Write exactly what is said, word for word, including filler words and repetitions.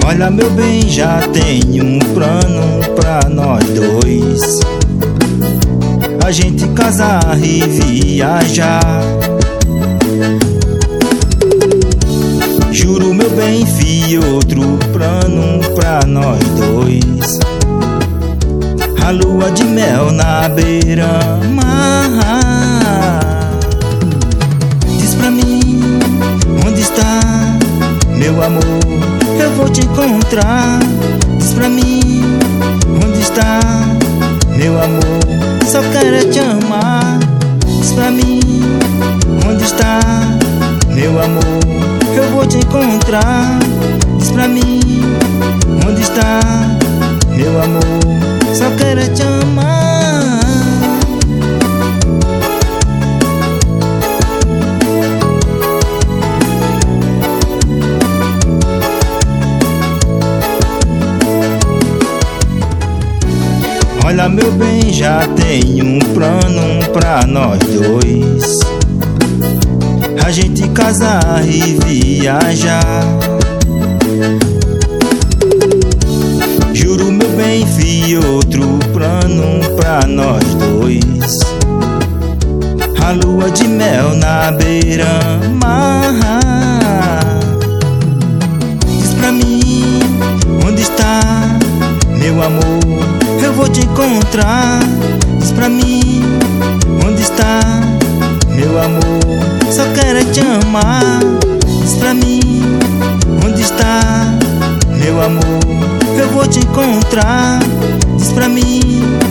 Olha, meu bem, já tenho um plano pra nós dois, a gente casar e viajar. Juro, meu bem, vi outro plano pra nós dois, a lua de mel na beira-mar. Diz pra mim, onde está meu amor? Eu vou te encontrar. Diz pra mim, onde está meu amor? Só quero é te amar. Diz pra mim, onde está meu amor? Eu vou te encontrar. Diz pra mim, onde está meu amor? Só quero é te amar. Olha, meu bem, já tenho um plano pra nós dois, a gente casar e viajar. Juro, meu bem, vi outro plano pra nós dois, a lua de mel na beira-mar. Diz pra mim, onde está meu amor? Eu vou te encontrar. Diz pra mim, onde está meu amor? Só quero é te amar. Diz pra mim, onde está meu amor? Eu vou te encontrar. Diz pra mim,